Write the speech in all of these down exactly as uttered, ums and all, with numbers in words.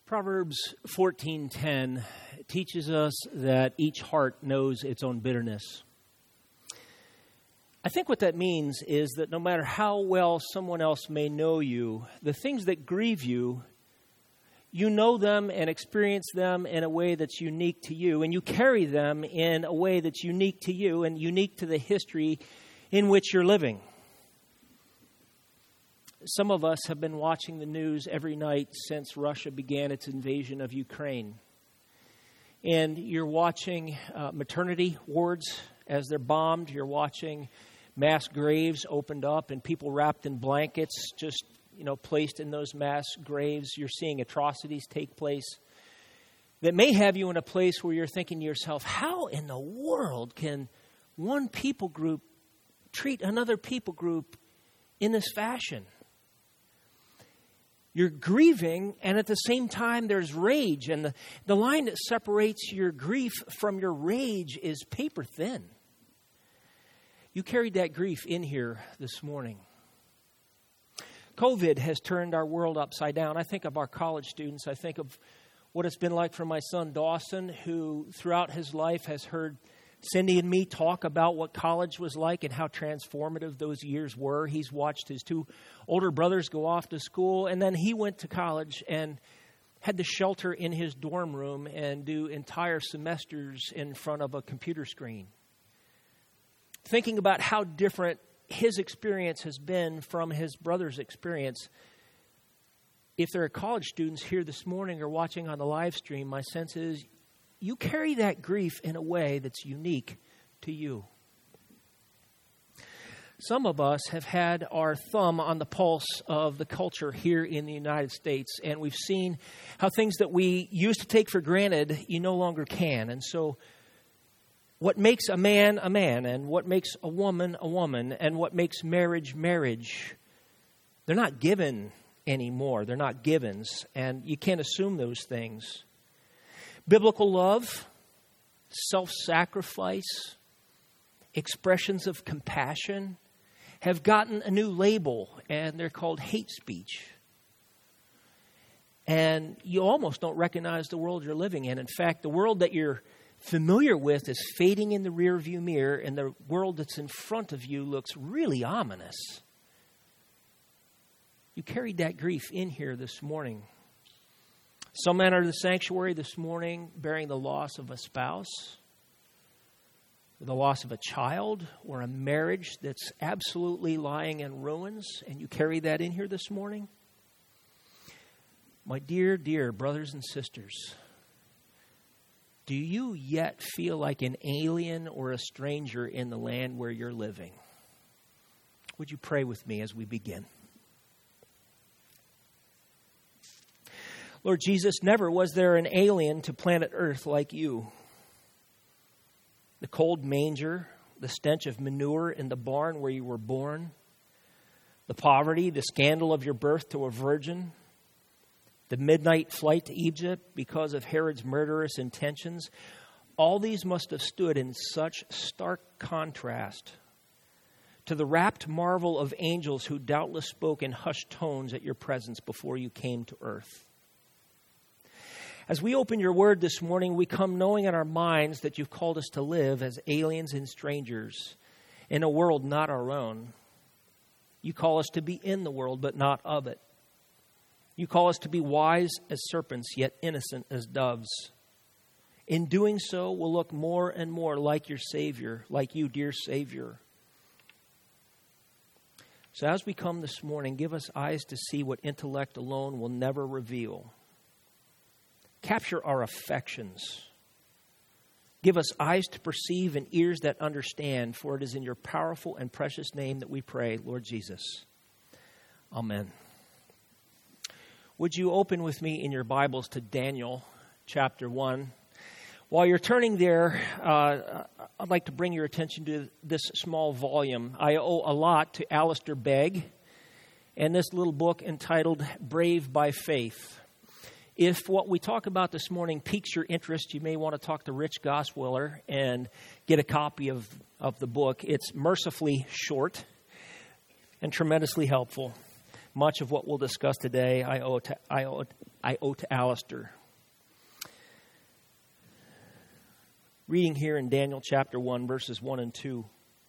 Proverbs fourteen ten teaches us that each heart knows its own bitterness. I think what that means is that no matter how well someone else may know you, the things that grieve you, you know them and experience them in a way that's unique to you, and you carry them in a way that's unique to you and unique to the history in which you're living. Some of us have been watching the news every night since Russia began its invasion of Ukraine. And you're watching uh, maternity wards as they're bombed. You're watching mass graves opened up and people wrapped in blankets just, you know, placed in those mass graves. You're seeing atrocities take place that may have you in a place where you're thinking to yourself, how in the world can one people group treat another people group in this fashion? You're grieving, and at the same time, there's rage. And the, the line that separates your grief from your rage is paper thin. You carried that grief in here this morning. COVID has turned our world upside down. I think of our college students. I think of what it's been like for my son, Dawson, who throughout his life has heard Cindy and me talk about what college was like and how transformative those years were. He's watched his two older brothers go off to school, and then he went to college and had to shelter in his dorm room and do entire semesters in front of a computer screen. Thinking about how different his experience has been from his brother's experience. If there are college students here this morning or watching on the live stream, my sense is you carry that grief in a way that's unique to you. Some of us have had our thumb on the pulse of the culture here in the United States, and we've seen how things that we used to take for granted, you no longer can. And so what makes a man a man, and what makes a woman a woman, and what makes marriage marriage, they're not given anymore. They're not givens, and you can't assume those things. Biblical love, self-sacrifice, expressions of compassion have gotten a new label, and they're called hate speech. And you almost don't recognize the world you're living in. In fact, the world that you're familiar with is fading in the rearview mirror, and the world that's in front of you looks really ominous. You carried that grief in here this morning. Some enter the sanctuary this morning bearing the loss of a spouse, the loss of a child, or a marriage that's absolutely lying in ruins, and you carry that in here this morning. My dear, dear brothers and sisters, do you yet feel like an alien or a stranger in the land where you're living? Would you pray with me as we begin? Lord Jesus, never was there an alien to planet Earth like you. The cold manger, the stench of manure in the barn where you were born, the poverty, the scandal of your birth to a virgin, the midnight flight to Egypt because of Herod's murderous intentions, all these must have stood in such stark contrast to the rapt marvel of angels who doubtless spoke in hushed tones at your presence before you came to earth. As we open your word this morning, we come knowing in our minds that you've called us to live as aliens and strangers in a world not our own. You call us to be in the world, but not of it. You call us to be wise as serpents, yet innocent as doves. In doing so, we'll look more and more like your Savior, like you, dear Savior. So as we come this morning, give us eyes to see what intellect alone will never reveal. Capture our affections. Give us eyes to perceive and ears that understand, for it is in your powerful and precious name that we pray, Lord Jesus. Amen. Would you open with me in your Bibles to Daniel chapter one? While you're turning there, uh, I'd like to bring your attention to this small volume. I owe a lot to Alistair Begg and this little book entitled Brave by Faith. If what we talk about this morning piques your interest, you may want to talk to Rich Goswiller and get a copy of, of the book. It's mercifully short and tremendously helpful. Much of what we'll discuss today I owe to, I owe I owe to Alistair. Reading here in Daniel chapter one, verses one and two.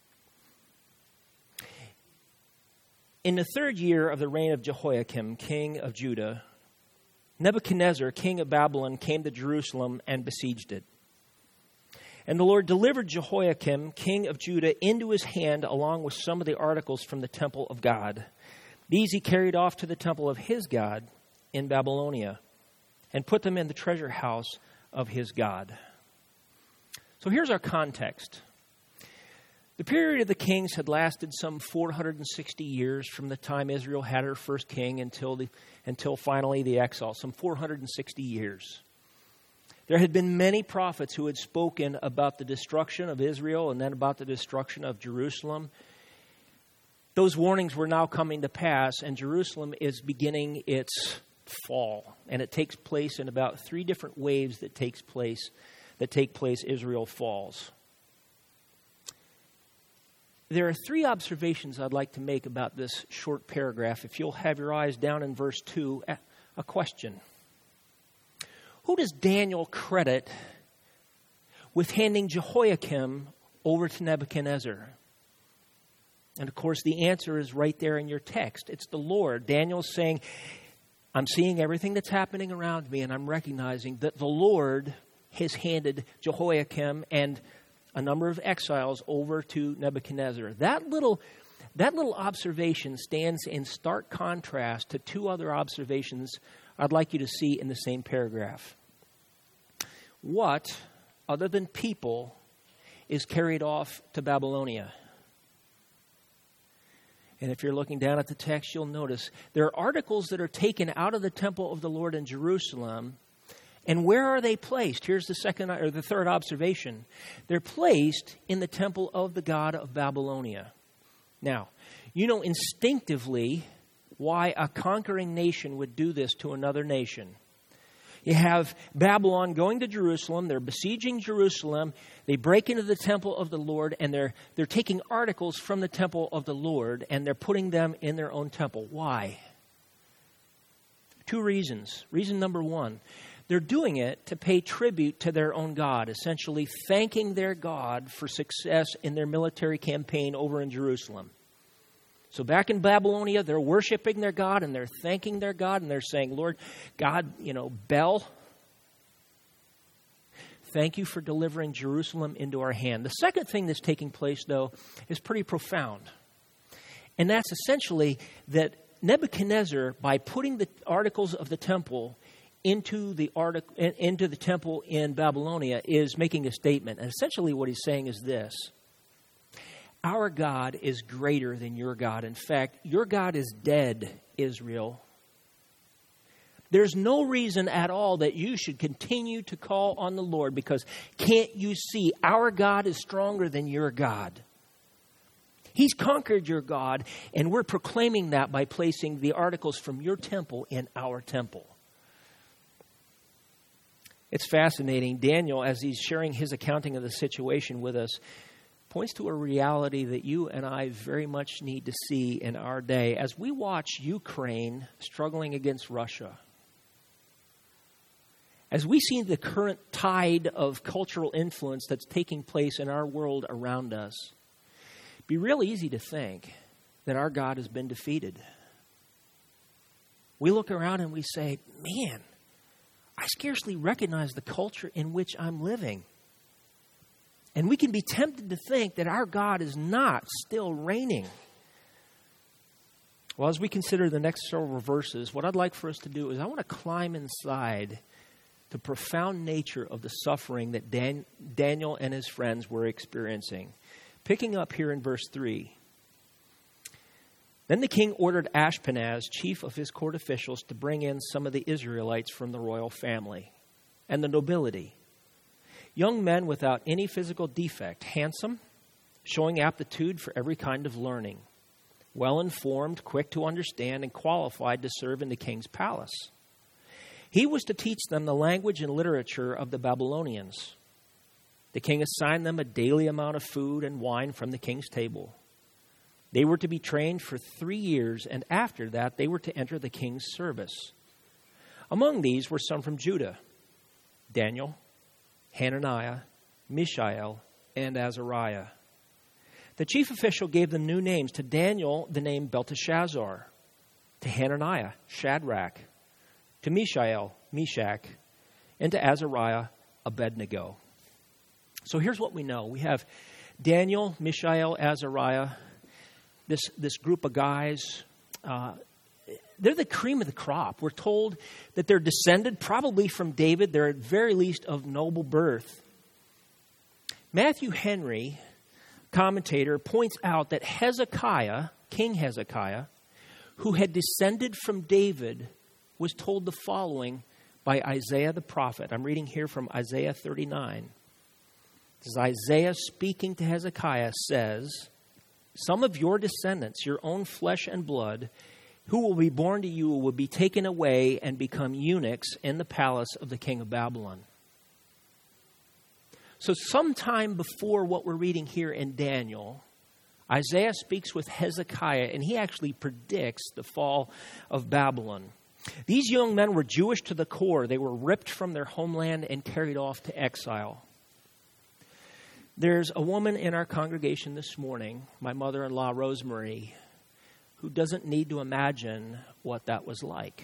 In the third year of the reign of Jehoiakim, king of Judah, Nebuchadnezzar, king of Babylon, came to Jerusalem and besieged it. And the Lord delivered Jehoiakim, king of Judah, into his hand along with some of the articles from the temple of God. These he carried off to the temple of his God in Babylonia and put them in the treasure house of his God. So here's our context. The period of the kings had lasted some four hundred sixty years from the time Israel had her first king until the, until finally the exile, some four hundred sixty years. There had been many prophets who had spoken about the destruction of Israel and then about the destruction of Jerusalem. Those warnings were now coming to pass, and Jerusalem is beginning its fall. And it takes place in about three different waves that takes place, that take place Israel falls. There are three observations I'd like to make about this short paragraph. If you'll have your eyes down in verse two, a question. Who does Daniel credit with handing Jehoiakim over to Nebuchadnezzar? And of course, the answer is right there in your text. It's the Lord. Daniel's saying, I'm seeing everything that's happening around me, and I'm recognizing that the Lord has handed Jehoiakim and a number of exiles over to Nebuchadnezzar. That little, that little observation stands in stark contrast to two other observations I'd like you to see in the same paragraph. What, other than people, is carried off to Babylonia? And if you're looking down at the text, you'll notice there are articles that are taken out of the temple of the Lord in Jerusalem. And where are they placed? Here's the second or the third observation. They're placed in the temple of the god of Babylonia. Now, you know instinctively why a conquering nation would do this to another nation. You have Babylon going to Jerusalem. They're besieging Jerusalem. They break into the temple of the Lord, and they're they're taking articles from the temple of the Lord, and they're putting them in their own temple. Why? Two reasons. Reason number one, they're doing it to pay tribute to their own God, essentially thanking their God for success in their military campaign over in Jerusalem. So back in Babylonia, they're worshiping their God and they're thanking their God and they're saying, Lord, God, you know, Bel, thank you for delivering Jerusalem into our hand. The second thing that's taking place, though, is pretty profound. And that's essentially that Nebuchadnezzar, by putting the articles of the temple into the article into the temple in Babylonia, is making a statement. And essentially what he's saying is this. Our God is greater than your God. In fact, your God is dead, Israel. There's no reason at all that you should continue to call on the Lord, because can't you see our God is stronger than your God? He's conquered your God, and we're proclaiming that by placing the articles from your temple in our temple. It's fascinating. Daniel, as he's sharing his accounting of the situation with us, points to a reality that you and I very much need to see in our day as we watch Ukraine struggling against Russia. As we see the current tide of cultural influence that's taking place in our world around us, it'd be real easy to think that our God has been defeated. We look around and we say, man, I scarcely recognize the culture in which I'm living. And we can be tempted to think that our God is not still reigning. Well, as we consider the next several verses, what I'd like for us to do is I want to climb inside the profound nature of the suffering that Dan- Daniel and his friends were experiencing. Picking up here in verse three. Then the king ordered Ashpenaz, chief of his court officials, to bring in some of the Israelites from the royal family and the nobility. Young men without any physical defect, handsome, showing aptitude for every kind of learning, well-informed, quick to understand, and qualified to serve in the king's palace. He was to teach them the language and literature of the Babylonians. The king assigned them a daily amount of food and wine from the king's table. They were to be trained for three years, and after that, they were to enter the king's service. Among these were some from Judah: Daniel, Hananiah, Mishael, and Azariah. The chief official gave them new names. To Daniel, the name Belteshazzar. To Hananiah, Shadrach. To Mishael, Meshach. And to Azariah, Abednego. So here's what we know. We have Daniel, Mishael, Azariah, this, this group of guys. Uh, they're the cream of the crop. We're told that they're descended probably from David. They're at very least of noble birth. Matthew Henry, commentator, points out that Hezekiah, King Hezekiah, who had descended from David, was told the following by Isaiah the prophet. I'm reading here from Isaiah thirty-nine. This is Isaiah speaking to Hezekiah, says, "Some of your descendants, your own flesh and blood, who will be born to you will be taken away and become eunuchs in the palace of the king of Babylon." So sometime before what we're reading here in Daniel, Isaiah speaks with Hezekiah, and he actually predicts the fall of Babylon. These young men were Jewish to the core. They were ripped from their homeland and carried off to exile. There's a woman in our congregation this morning, my mother-in-law, Rosemary, who doesn't need to imagine what that was like.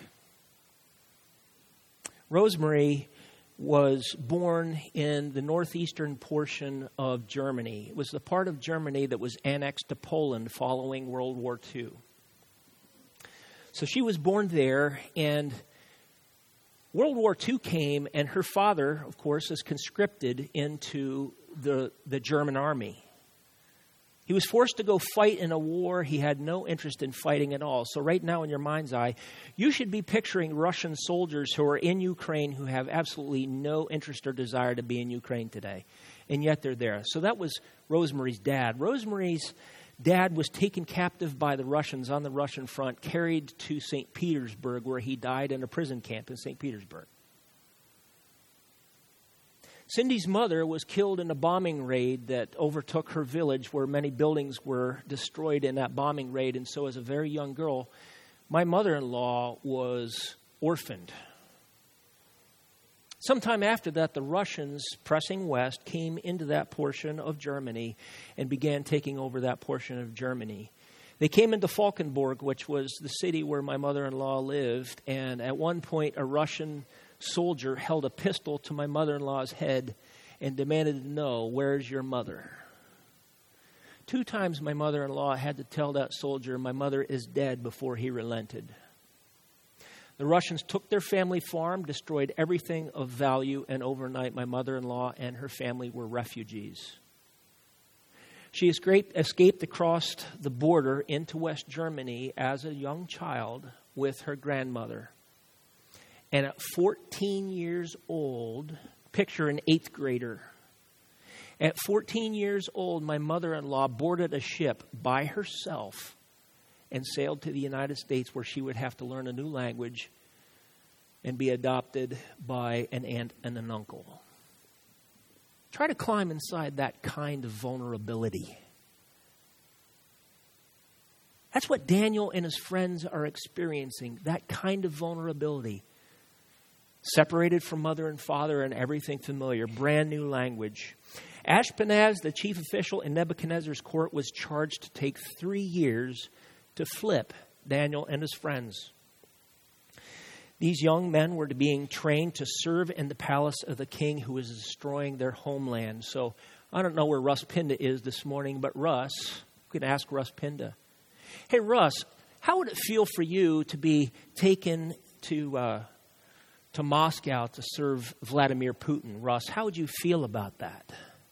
Rosemary was born in the northeastern portion of Germany. It was the part of Germany that was annexed to Poland following World War Two. So she was born there, and World War Two came, and her father, of course, is conscripted into the, the German army. He was forced to go fight in a war he had no interest in fighting at all. So right now in your mind's eye, you should be picturing Russian soldiers who are in Ukraine who have absolutely no interest or desire to be in Ukraine today. And yet they're there. So that was Rosemary's dad. Rosemary's dad was taken captive by the Russians on the Russian front, carried to Saint Petersburg, where he died in a prison camp in Saint Petersburg. Cindy's mother was killed in a bombing raid that overtook her village, where many buildings were destroyed in that bombing raid. And so as a very young girl, my mother-in-law was orphaned. Sometime after that, the Russians, pressing west, came into that portion of Germany and began taking over that portion of Germany. They came into Falkenburg, which was the city where my mother-in-law lived, and at one point a Russian soldier held a pistol to my mother-in-law's head and demanded to know, "Where's your mother?" Two times my mother-in-law had to tell that soldier, "My mother is dead," before he relented. The Russians took their family farm, destroyed everything of value, and overnight my mother-in-law and her family were refugees. She escaped, escaped across the border into West Germany as a young child with her grandmother. And at fourteen years old, picture an eighth grader. At fourteen years old, my mother-in-law boarded a ship by herself and sailed to the United States, where she would have to learn a new language and be adopted by an aunt and an uncle. Try to climb inside that kind of vulnerability. That's what Daniel and his friends are experiencing, that kind of vulnerability. Separated from mother and father and everything familiar, brand new language. Ashpenaz, the chief official in Nebuchadnezzar's court, was charged to take three years to flip Daniel and his friends. These young men were being trained to serve in the palace of the king who was destroying their homeland. So I don't know where Russ Pinda is this morning, but Russ, we can ask Russ Pinda. Hey, Russ, how would it feel for you to be taken to uh, to Moscow to serve Vladimir Putin? Russ, how would you feel about that?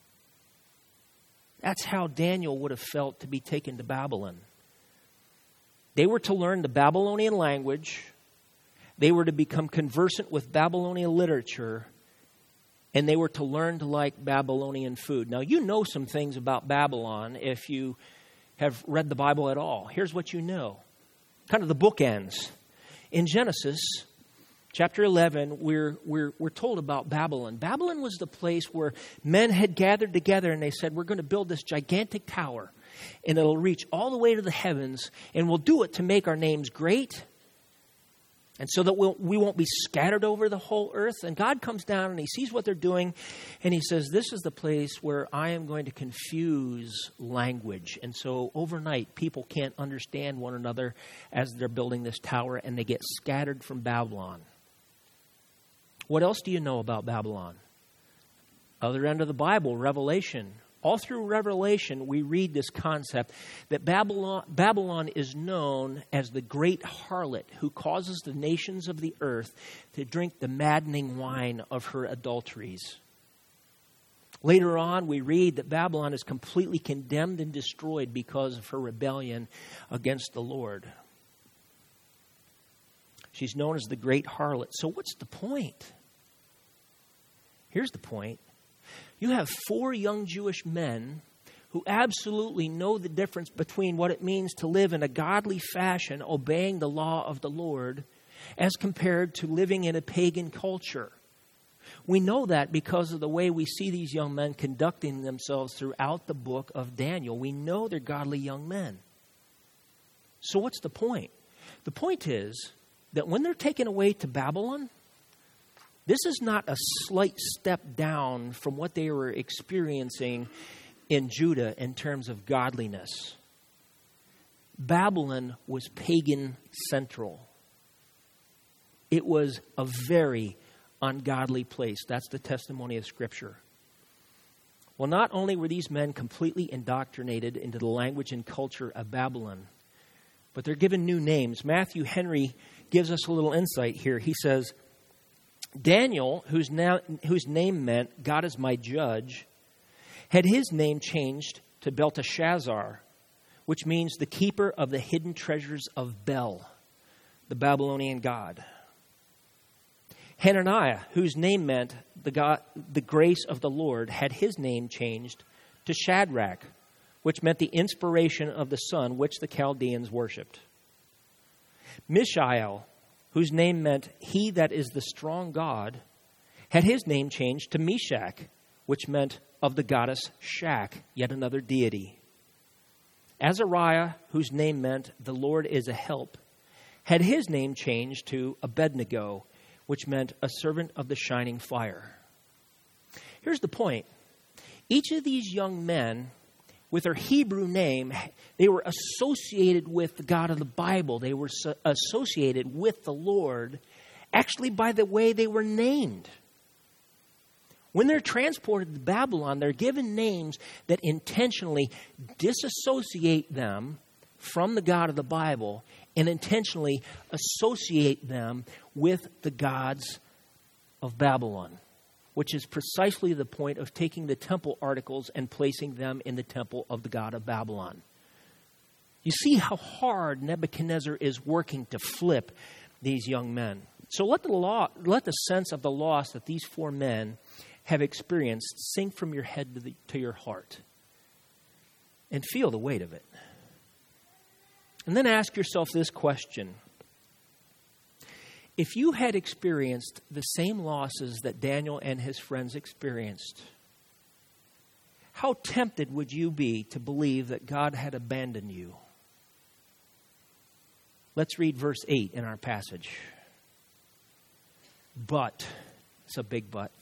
That's how Daniel would have felt to be taken to Babylon. They were to learn the Babylonian language. They were to become conversant with Babylonian literature. And they were to learn to like Babylonian food. Now, you know some things about Babylon if you have read the Bible at all. Here's what you know. Kind of the bookends. In Genesis chapter eleven, we're, we're, we're told about Babylon. Babylon was the place where men had gathered together and they said, we're going to build this gigantic tower. And it'll reach all the way to the heavens. And we'll do it to make our names great And so that we'll, we won't be scattered over the whole earth. And God comes down and he sees what they're doing. And he says, this is the place where I am going to confuse language. And so overnight, people can't understand one another as they're building this tower. And they get scattered from Babylon. What else do you know about Babylon? Other end of the Bible, Revelation. All through Revelation, we read this concept that Babylon, Babylon is known as the great harlot who causes the nations of the earth to drink the maddening wine of her adulteries. Later on, we read that Babylon is completely condemned and destroyed because of her rebellion against the Lord. She's known as the great harlot. So what's the point? Here's the point. You have four young Jewish men who absolutely know the difference between what it means to live in a godly fashion, obeying the law of the Lord, as compared to living in a pagan culture. We know that because of the way we see these young men conducting themselves throughout the book of Daniel. We know they're godly young men. So what's the point? The point is that when they're taken away to Babylon, this is not a slight step down from what they were experiencing in Judah in terms of godliness. Babylon was pagan central. It was a very ungodly place. That's the testimony of Scripture. Well, not only were these men completely indoctrinated into the language and culture of Babylon, but they're given new names. Matthew Henry gives us a little insight here. He says, Daniel, whose, na- whose name meant God is my judge, had his name changed to Belteshazzar, which means the keeper of the hidden treasures of Bel, the Babylonian god. Hananiah, whose name meant the, God, the grace of the Lord, had his name changed to Shadrach, which meant the inspiration of the sun, which the Chaldeans worshipped. Mishael, whose name meant he that is the strong God, had his name changed to Meshach, which meant of the goddess Shak, yet another deity. Azariah, whose name meant the Lord is a help, had his name changed to Abednego, which meant a servant of the shining fire. Here's the point. Each of these young men, with their Hebrew name, they were associated with the God of the Bible. They were so associated with the Lord, actually by the way they were named. When they're transported to Babylon, they're given names that intentionally disassociate them from the God of the Bible and intentionally associate them with the gods of Babylon, which is precisely the point of taking the temple articles and placing them in the temple of the god of Babylon. You see how hard Nebuchadnezzar is working to flip these young men. So let the law, let the sense of the loss that these four men have experienced sink from your head to, the, to your heart and feel the weight of it. And then ask yourself this question. If you had experienced the same losses that Daniel and his friends experienced, how tempted would you be to believe that God had abandoned you? Let's read verse eight in our passage. But, it's a big but.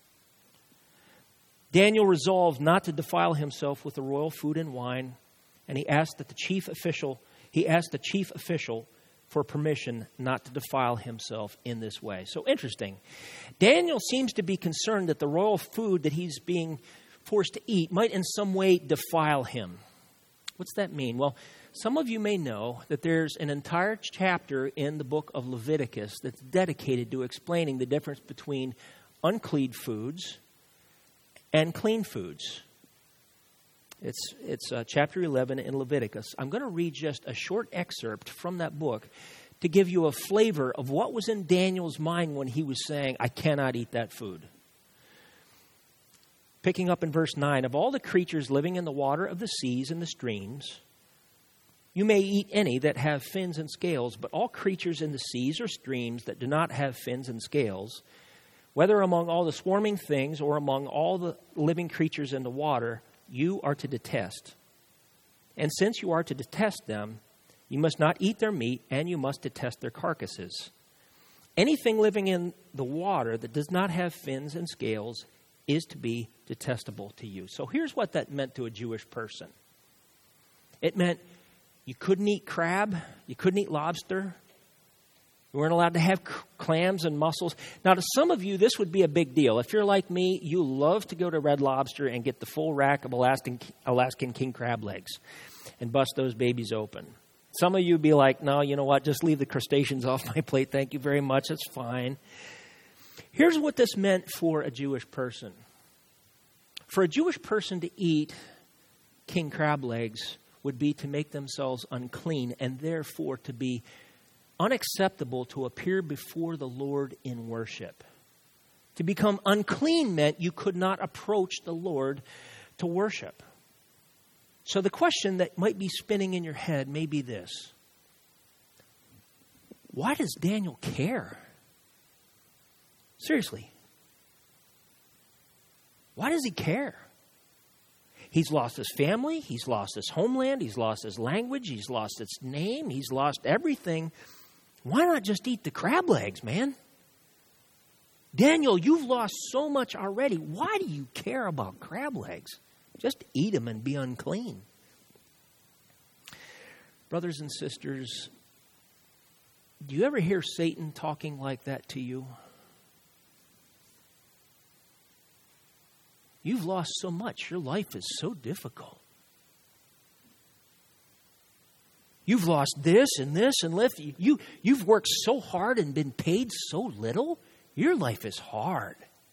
Daniel resolved not to defile himself with the royal food and wine, and he asked that the chief official, he asked the chief official for permission not to defile himself in this way. So interesting. Daniel seems to be concerned that the royal food that he's being forced to eat might in some way defile him. What's that mean? Well, some of you may know that there's an entire chapter in the book of Leviticus that's dedicated to explaining the difference between unclean foods and clean foods. It's it's uh, chapter eleven in Leviticus. I'm going to read just a short excerpt from that book to give you a flavor of what was in Daniel's mind when he was saying, I cannot eat that food. Picking up in verse nine, of all the creatures living in the water of the seas and the streams, you may eat any that have fins and scales, but all creatures in the seas or streams that do not have fins and scales, whether among all the swarming things or among all the living creatures in the water, you are to detest. And since you are to detest them, you must not eat their meat, and you must detest their carcasses. Anything living in the water that does not have fins and scales is to be detestable to you. So here's what that meant to a Jewish person. It meant you couldn't eat crab, you couldn't eat lobster, you weren't allowed to have clams and mussels. Now, to some of you, this would be a big deal. If you're like me, you love to go to Red Lobster and get the full rack of Alaskan, Alaskan king crab legs and bust those babies open. Some of you would be like, no, you know what, just leave the crustaceans off my plate. Thank you very much. It's fine. Here's what this meant for a Jewish person. For a Jewish person to eat king crab legs would be to make themselves unclean and therefore to be unacceptable to appear before the Lord in worship. To become unclean meant you could not approach the Lord to worship. So the question that might be spinning in your head may be this. Why does Daniel care? Seriously. Why does he care? He's lost his family. He's lost his homeland. He's lost his language. He's lost its name. He's lost everything. Why not just eat the crab legs, man? Daniel, you've lost so much already. Why do you care about crab legs? Just eat them and be unclean. Brothers and sisters, do you ever hear Satan talking like that to you? You've lost so much. Your life is so difficult. You've lost this and this and lift. You, you've worked so hard and been paid so little. Your life is hard.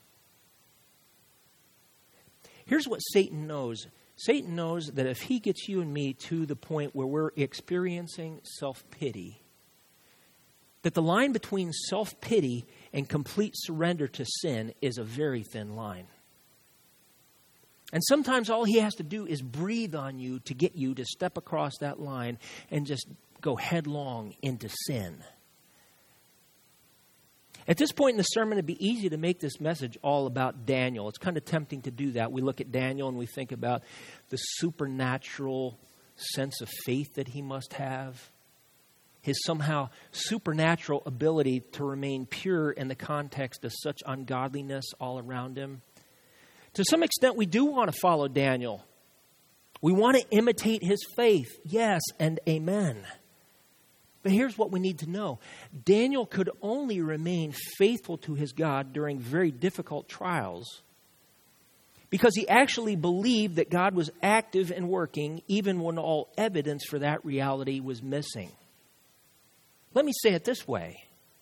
Here's what Satan knows. Satan knows that if he gets you and me to the point where we're experiencing self-pity, that the line between self-pity and complete surrender to sin is a very thin line. And sometimes all he has to do is breathe on you to get you to step across that line and just go headlong into sin. At this point in the sermon, it'd be easy to make this message all about Daniel. It's kind of tempting to do that. We look at Daniel and we think about the supernatural sense of faith that he must have, his somehow supernatural ability to remain pure in the context of such ungodliness all around him. To some extent, we do want to follow Daniel. We want to imitate his faith. Yes, and amen. But here's what we need to know. Daniel could only remain faithful to his God during very difficult trials because he actually believed that God was active and working even when all evidence for that reality was missing. Let me say it this way.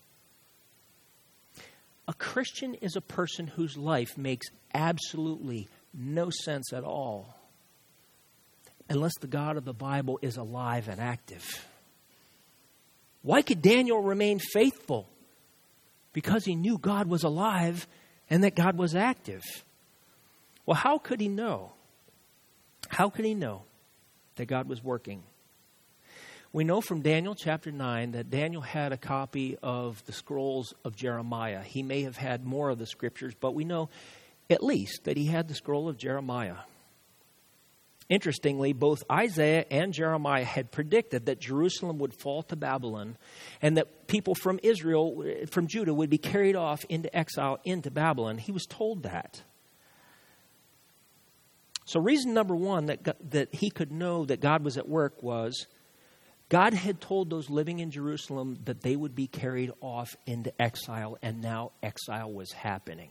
A Christian is a person whose life makes absolutely no sense at all unless the God of the Bible is alive and active. Why could Daniel remain faithful? Because he knew God was alive and that God was active. Well, how could he know? How could he know that God was working? We know from Daniel chapter nine that Daniel had a copy of the scrolls of Jeremiah. He may have had more of the scriptures, but we know at least that he had the scroll of Jeremiah. Interestingly, both Isaiah and Jeremiah had predicted that Jerusalem would fall to Babylon and that people from Israel, from Judah, would be carried off into exile into Babylon. He was told that. So reason number one that, God, that he could know that God was at work was God had told those living in Jerusalem that they would be carried off into exile, and now exile was happening.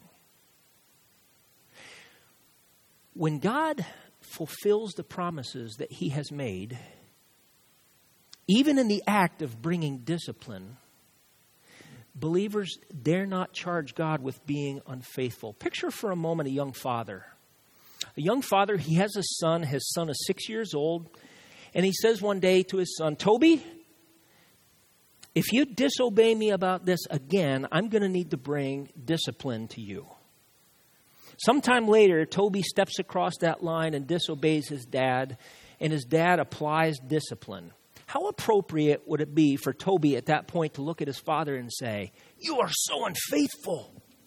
When God fulfills the promises that he has made, even in the act of bringing discipline, believers dare not charge God with being unfaithful. Picture for a moment a young father. A young father, he has a son. His son is six years old. And he says one day to his son, Toby, if you disobey me about this again, I'm going to need to bring discipline to you. Sometime later, Toby steps across that line and disobeys his dad, and his dad applies discipline. How appropriate would it be for Toby at that point to look at his father and say, you are so unfaithful?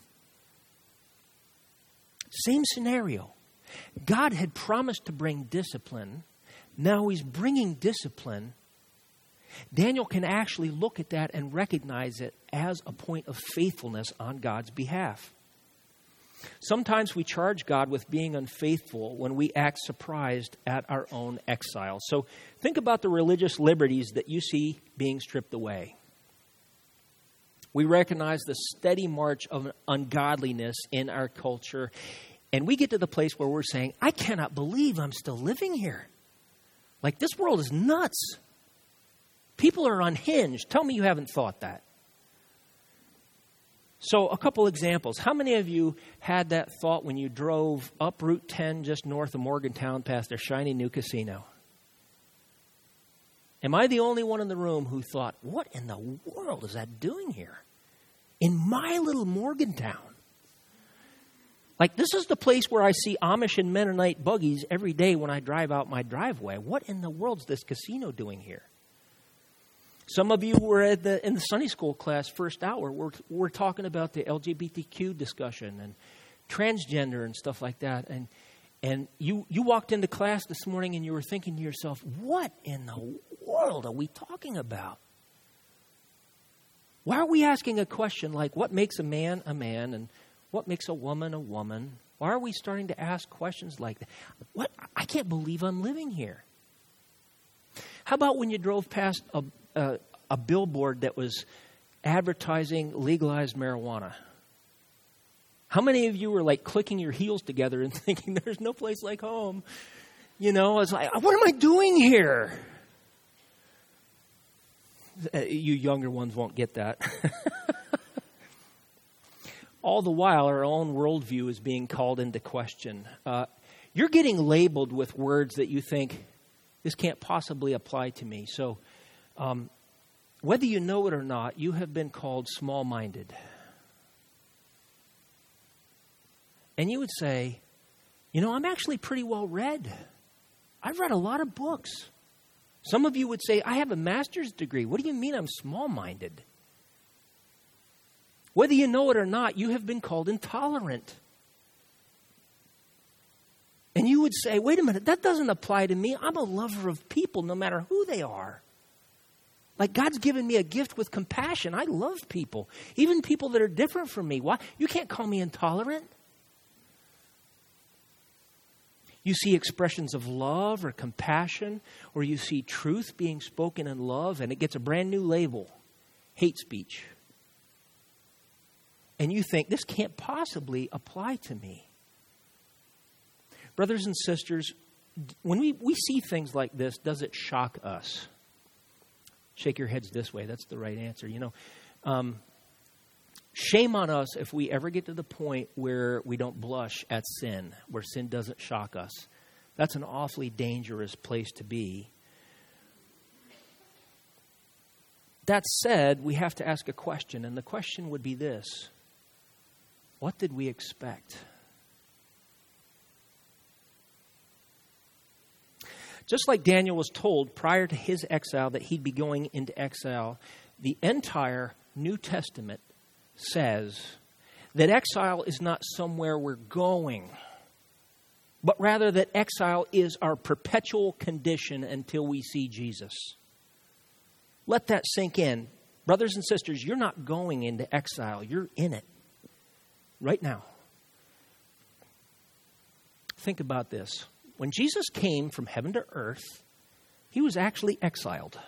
Same scenario. God had promised to bring discipline. Now he's bringing discipline. Daniel can actually look at that and recognize it as a point of faithfulness on God's behalf. Sometimes we charge God with being unfaithful when we act surprised at our own exile. So think about the religious liberties that you see being stripped away. We recognize the steady march of ungodliness in our culture, and we get to the place where we're saying, I cannot believe I'm still living here. Like, this world is nuts. People are unhinged. Tell me you haven't thought that. So a couple examples. How many of you had that thought when you drove up Route ten just north of Morgantown past their shiny new casino? Am I the only one in the room who thought, what in the world is that doing here? In my little Morgantown. Like, this is the place where I see Amish and Mennonite buggies every day when I drive out my driveway. What in the world is this casino doing here? Some of you who were at the, in the Sunday school class first hour, we're, we're talking about the L G B T Q discussion and transgender and stuff like that. And and you, you walked into class this morning and you were thinking to yourself, what in the world are we talking about? Why are we asking a question like, what makes a man a man and what makes a woman a woman? Why are we starting to ask questions like that? What? I can't believe I'm living here. How about when you drove past a, a, a billboard that was advertising legalized marijuana? How many of you were like clicking your heels together and thinking, there's no place like home? You know, it's like, what am I doing here? Uh, you younger ones won't get that. All the while, our own worldview is being called into question. Uh, you're getting labeled with words that you think, this can't possibly apply to me. So um, whether you know it or not, you have been called small-minded. And you would say, you know, I'm actually pretty well read. I've read a lot of books. Some of you would say, I have a master's degree. What do you mean I'm small-minded? Whether you know it or not, you have been called intolerant. And you would say, wait a minute, that doesn't apply to me. I'm a lover of people no matter who they are. Like, God's given me a gift with compassion. I love people, even people that are different from me. Why? You can't call me intolerant. You see expressions of love or compassion, or you see truth being spoken in love, and it gets a brand new label, hate speech. And you think, this can't possibly apply to me. Brothers and sisters, when we, we see things like this, does it shock us? Shake your heads this way. That's the right answer. You know, um, shame on us if we ever get to the point where we don't blush at sin, where sin doesn't shock us. That's an awfully dangerous place to be. That said, we have to ask a question, and the question would be this. What did we expect? Just like Daniel was told prior to his exile that he'd be going into exile, the entire New Testament says that exile is not somewhere we're going, but rather that exile is our perpetual condition until we see Jesus. Let that sink in. Brothers and sisters, you're not going into exile. You're in it right now. Think about this. When Jesus came from heaven to earth, he was actually exiled.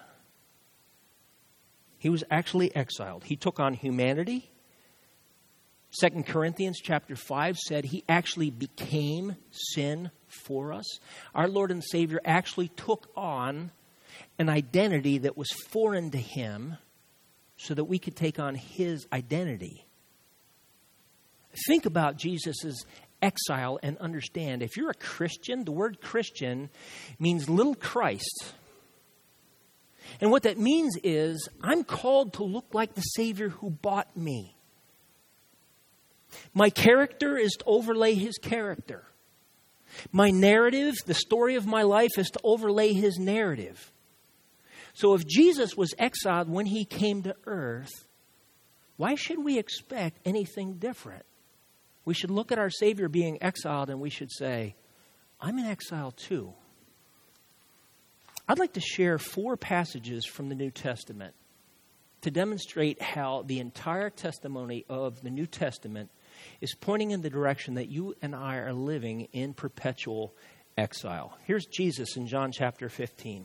He was actually exiled. He took on humanity. Second Corinthians chapter five said he actually became sin for us. Our Lord and Savior actually took on an identity that was foreign to him so that we could take on his identity. Think about Jesus' exile and understand, if you're a Christian, the word Christian means little Christ. And what that means is, I'm called to look like the Savior who bought me. My character is to overlay his character. My narrative, the story of my life, is to overlay his narrative. So if Jesus was exiled when he came to earth, why should we expect anything different? We should look at our Savior being exiled and we should say, I'm in exile too. I'd like to share four passages from the New Testament to demonstrate how the entire testimony of the New Testament is pointing in the direction that you and I are living in perpetual exile. Here's Jesus in John chapter fifteen.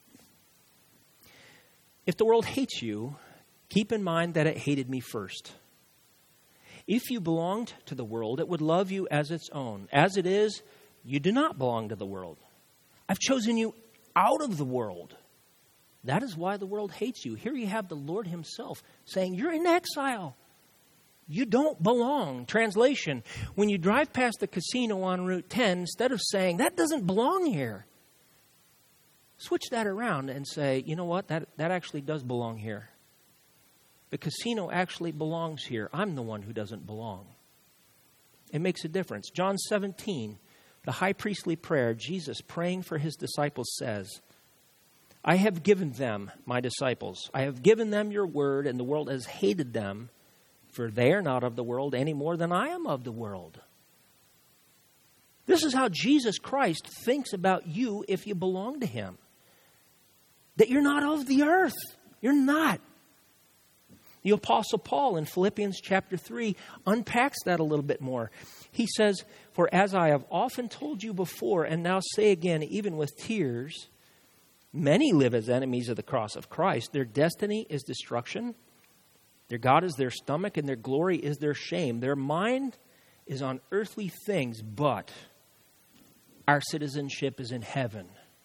If the world hates you, keep in mind that it hated me first. If you belonged to the world, it would love you as its own. As it is, you do not belong to the world. I've chosen you out of the world. That is why the world hates you. Here you have the Lord himself saying, you're in exile. You don't belong. Translation, when you drive past the casino on Route ten, instead of saying, that doesn't belong here, switch that around and say, you know what, that, that actually does belong here. The casino actually belongs here. I'm the one who doesn't belong. It makes a difference. John seventeen, the high priestly prayer, Jesus praying for his disciples says, I have given them, my disciples, I have given them your word, and the world has hated them, for they are not of the world any more than I am of the world. This is how Jesus Christ thinks about you if you belong to him. That you're not of the earth. You're not. The Apostle Paul in Philippians chapter three unpacks that a little bit more. He says, for as I have often told you before, and now say again, even with tears, many live as enemies of the cross of Christ. Their destiny is destruction. Their God is their stomach, and their glory is their shame. Their mind is on earthly things, but our citizenship is in heaven.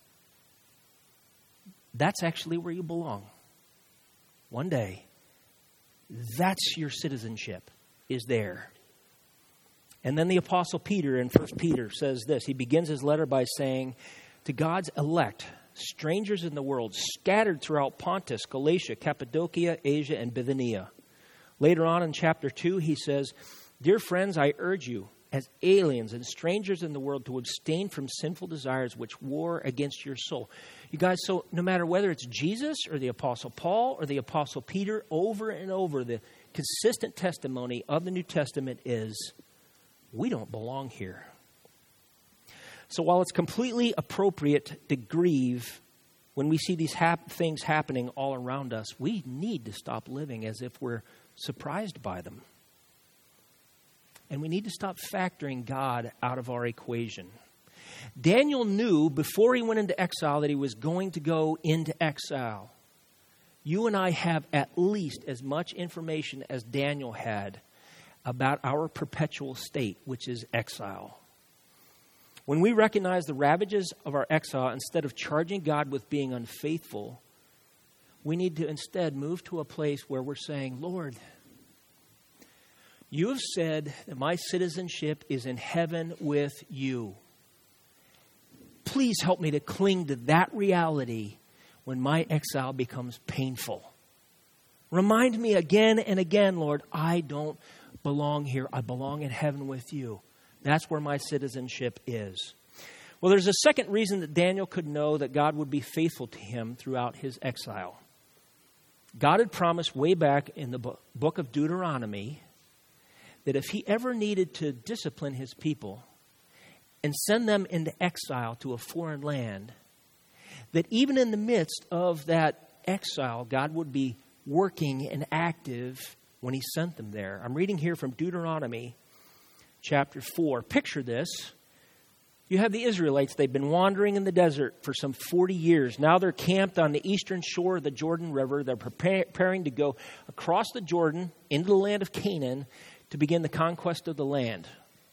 That's actually where you belong. One day, that's your citizenship, is there. And then the Apostle Peter in First Peter says this. He begins his letter by saying, to God's elect, strangers in the world, scattered throughout Pontus, Galatia, Cappadocia, Asia, and Bithynia. Later on in chapter two, he says, dear friends, I urge you, as aliens and strangers in the world, to abstain from sinful desires which war against your soul. You guys, so no matter whether it's Jesus or the Apostle Paul or the Apostle Peter, over and over, the consistent testimony of the New Testament is, we don't belong here. So while it's completely appropriate to grieve when we see these hap- things happening all around us, we need to stop living as if we're surprised by them. And we need to stop factoring God out of our equation. Daniel knew before he went into exile that he was going to go into exile. You and I have at least as much information as Daniel had about our perpetual state, which is exile. When we recognize the ravages of our exile, instead of charging God with being unfaithful, we need to instead move to a place where we're saying, Lord, you have said that my citizenship is in heaven with you. Please help me to cling to that reality when my exile becomes painful. Remind me again and again, Lord, I don't belong here. I belong in heaven with you. That's where my citizenship is. Well, there's a second reason that Daniel could know that God would be faithful to him throughout his exile. God had promised way back in the book of Deuteronomy that if he ever needed to discipline his people and send them into exile to a foreign land, that even in the midst of that exile, God would be working and active when he sent them there. I'm reading here from Deuteronomy chapter four. Picture this. You have the Israelites. They've been wandering in the desert for some forty years. Now they're camped on the eastern shore of the Jordan River. They're preparing to go across the Jordan into the land of Canaan to begin the conquest of the land.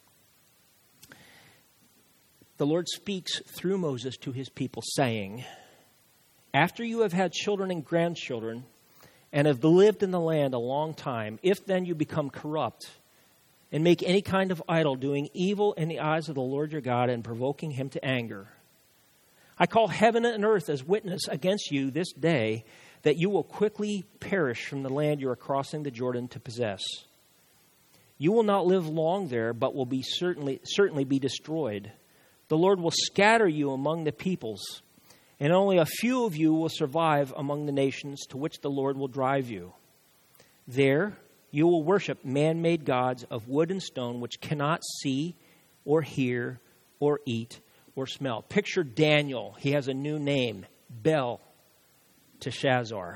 The Lord speaks through Moses to his people, saying, after you have had children and grandchildren and have lived in the land a long time, if then you become corrupt and make any kind of idol, doing evil in the eyes of the Lord your God and provoking him to anger, I call heaven and earth as witness against you this day that you will quickly perish from the land you are crossing the Jordan to possess. You will not live long there, but will be certainly certainly be destroyed. The Lord will scatter you among the peoples, and only a few of you will survive among the nations to which the Lord will drive you. There you will worship man-made gods of wood and stone, which cannot see or hear or eat or smell. Picture Daniel. He has a new name, Bel to Shazar,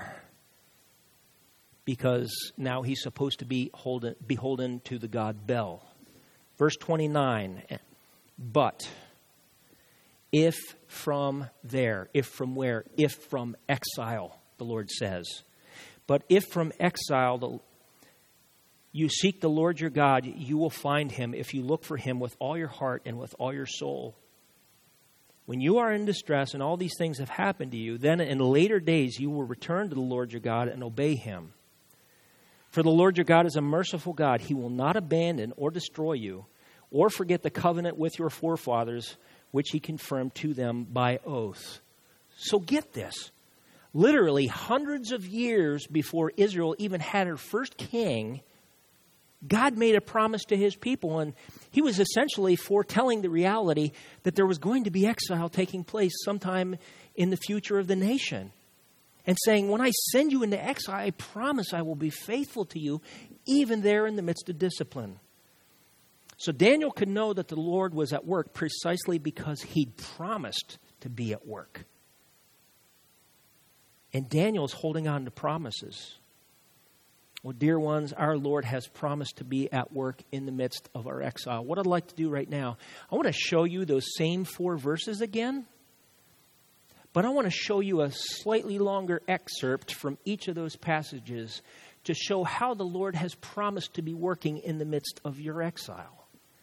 because now he's supposed to be holden, beholden to the god Bel. Verse twenty-nine, but if from there, if from where? If from exile, the Lord says. But if from exile the, you seek the Lord your God, you will find him if you look for him with all your heart and with all your soul. When you are in distress and all these things have happened to you, then in later days you will return to the Lord your God and obey him. For the Lord your God is a merciful God. He will not abandon or destroy you or forget the covenant with your forefathers, which he confirmed to them by oath. So get this. Literally hundreds of years before Israel even had her first king, God made a promise to his people, and he was essentially foretelling the reality that there was going to be exile taking place sometime in the future of the nation. And saying, when I send you into exile, I promise I will be faithful to you, even there in the midst of discipline. So Daniel could know that the Lord was at work precisely because he'd promised to be at work. And Daniel's holding on to promises. Well, dear ones, our Lord has promised to be at work in the midst of our exile. What I'd like to do right now, I want to show you those same four verses again. But I want to show you a slightly longer excerpt from each of those passages to show how the Lord has promised to be working in the midst of your exile.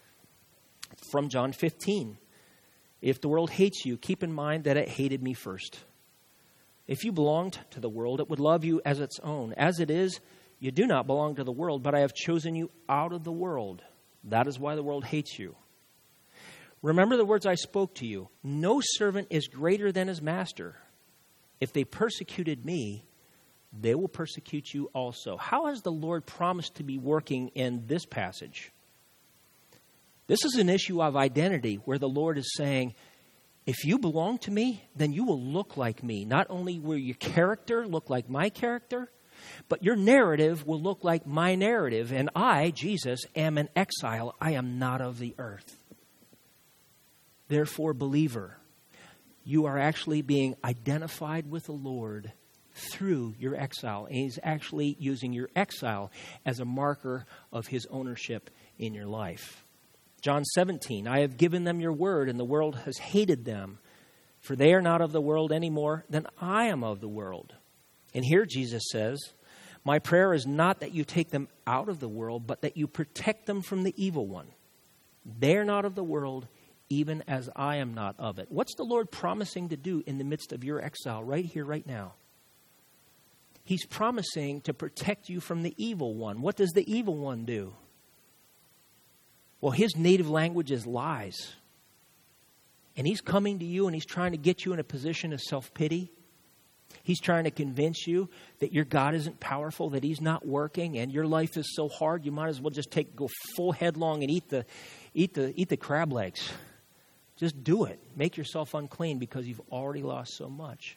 From John fifteen, if the world hates you, keep in mind that it hated me first. If you belonged to the world, it would love you as its own. As it is, you do not belong to the world, but I have chosen you out of the world. That is why the world hates you. Remember the words I spoke to you. No servant is greater than his master. If they persecuted me, they will persecute you also. How has the Lord promised to be working in this passage? This is an issue of identity where the Lord is saying, if you belong to me, then you will look like me. Not only will your character look like my character, but your narrative will look like my narrative. And I, Jesus, am an exile. I am not of the earth. Therefore, believer, you are actually being identified with the Lord through your exile. And he's actually using your exile as a marker of his ownership in your life. John seventeen, I have given them your word, and the world has hated them. For they are not of the world any more than I am of the world. And here Jesus says, my prayer is not that you take them out of the world, but that you protect them from the evil one. They are not of the world, even as I am not of it. What's the Lord promising to do in the midst of your exile right here, right now? He's promising to protect you from the evil one. What does the evil one do? Well, his native language is lies. And he's coming to you and he's trying to get you in a position of self-pity. He's trying to convince you that your God isn't powerful, that he's not working, and your life is so hard you might as well just take go full headlong and eat the eat the eat the crab legs. Just do it. Make yourself unclean because you've already lost so much.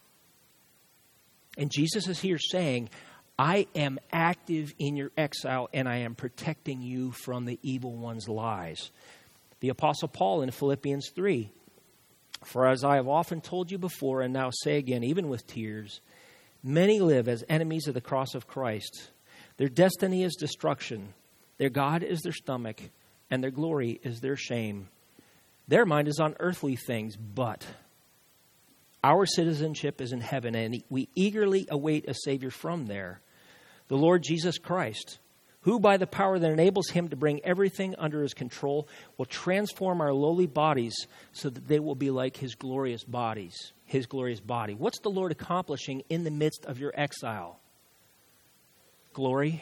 And Jesus is here saying, I am active in your exile and I am protecting you from the evil one's lies. The Apostle Paul in Philippians three, for as I have often told you before and now say again, even with tears, many live as enemies of the cross of Christ. Their destiny is destruction. Their God is their stomach and their glory is their shame. Their mind is on earthly things, but our citizenship is in heaven, and we eagerly await a Savior from there, the Lord Jesus Christ, who by the power that enables him to bring everything under his control will transform our lowly bodies so that they will be like his glorious bodies, his glorious body. What's the Lord accomplishing in the midst of your exile? Glory.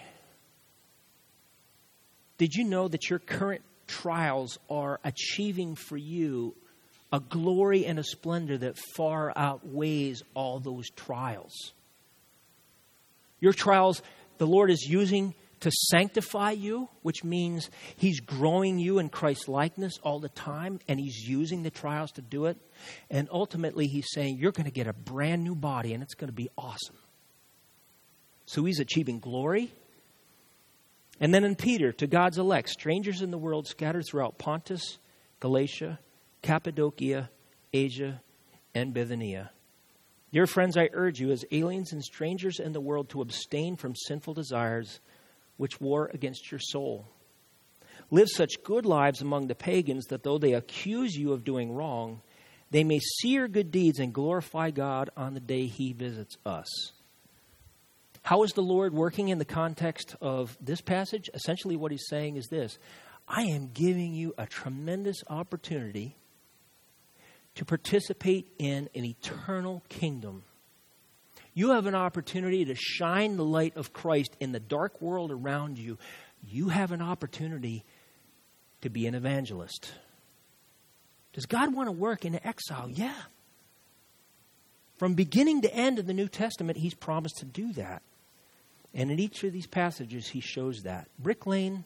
Did you know that your current trials are achieving for you a glory and a splendor that far outweighs all those trials? Your trials, the Lord is using to sanctify you, which means he's growing you in Christ's likeness all the time, and he's using the trials to do it. And ultimately, he's saying, you're going to get a brand new body, and it's going to be awesome. So he's achieving glory. And then in Peter, to God's elect, strangers in the world scattered throughout Pontus, Galatia, Cappadocia, Asia, and Bithynia. Dear friends, I urge you as aliens and strangers in the world to abstain from sinful desires which war against your soul. Live such good lives among the pagans that though they accuse you of doing wrong, they may see your good deeds and glorify God on the day he visits us. How is the Lord working in the context of this passage? Essentially what he's saying is this: I am giving you a tremendous opportunity to participate in an eternal kingdom. You have an opportunity to shine the light of Christ in the dark world around you. You have an opportunity to be an evangelist. Does God want to work in exile? Yeah. From beginning to end of the New Testament, he's promised to do that. And in each of these passages, he shows that. Brick Lane,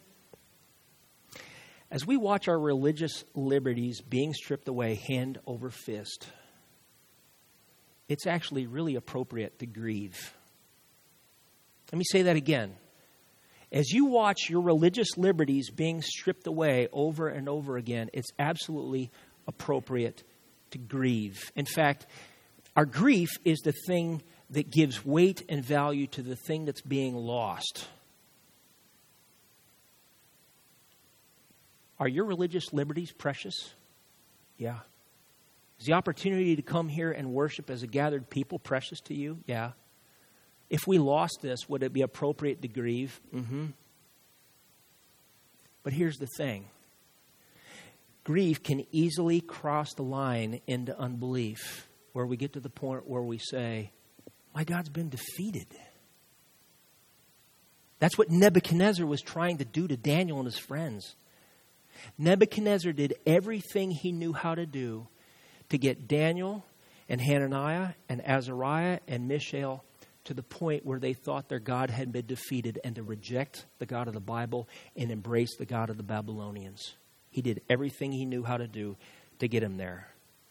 as we watch our religious liberties being stripped away hand over fist, it's actually really appropriate to grieve. Let me say that again. As you watch your religious liberties being stripped away over and over again, it's absolutely appropriate to grieve. In fact, our grief is the thing that gives weight and value to the thing that's being lost. Are your religious liberties precious? Yeah. Is the opportunity to come here and worship as a gathered people precious to you? Yeah. If we lost this, would it be appropriate to grieve? Mm-hmm. But here's the thing. Grief can easily cross the line into unbelief, where we get to the point where we say, my God's been defeated. That's what Nebuchadnezzar was trying to do to Daniel and his friends. Nebuchadnezzar did everything he knew how to do to get Daniel and Hananiah and Azariah and Mishael to the point where they thought their God had been defeated, and to reject the God of the Bible and embrace the God of the Babylonians. He did everything he knew how to do to get him there.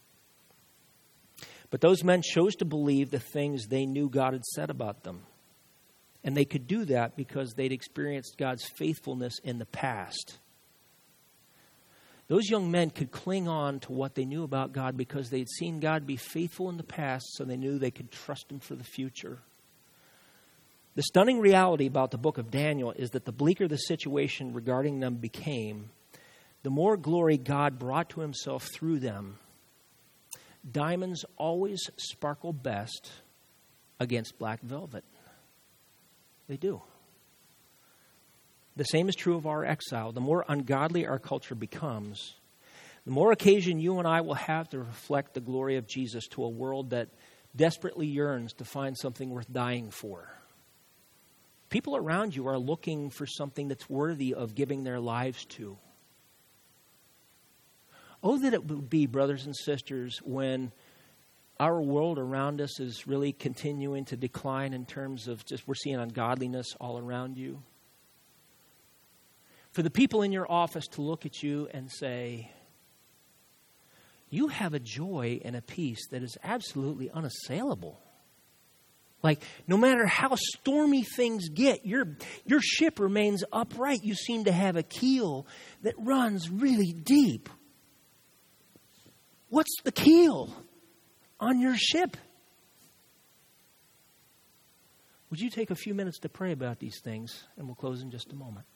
But those men chose to believe the things they knew God had said about them. And they could do that because they'd experienced God's faithfulness in the past. Those young men could cling on to what they knew about God because they'd seen God be faithful in the past, so they knew they could trust him for the future. The stunning reality about the book of Daniel is that the bleaker the situation regarding them became, the more glory God brought to himself through them. Diamonds always sparkle best against black velvet. They do. The same is true of our exile. The more ungodly our culture becomes, the more occasion you and I will have to reflect the glory of Jesus to a world that desperately yearns to find something worth dying for. People around you are looking for something that's worthy of giving their lives to. Oh, that it would be, brothers and sisters, when our world around us is really continuing to decline in terms of just we're seeing ungodliness all around you. For the people in your office to look at you and say, you have a joy and a peace that is absolutely unassailable. Like, no matter how stormy things get, your, your ship remains upright. You seem to have a keel that runs really deep. What's the keel on your ship? Would you take a few minutes to pray about these things, and we'll close in just a moment.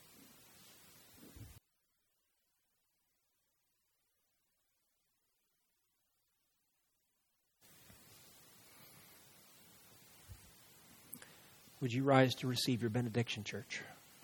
Would you rise to receive your benediction, church?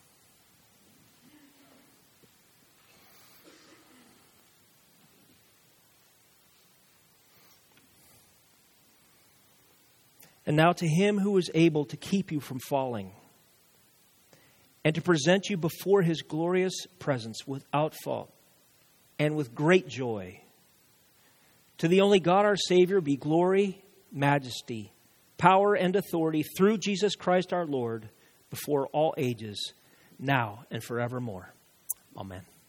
And now to him who is able to keep you from falling and to present you before his glorious presence without fault and with great joy. To the only God our Savior be glory, majesty, power, and authority through Jesus Christ our Lord before all ages, now and forevermore. Amen.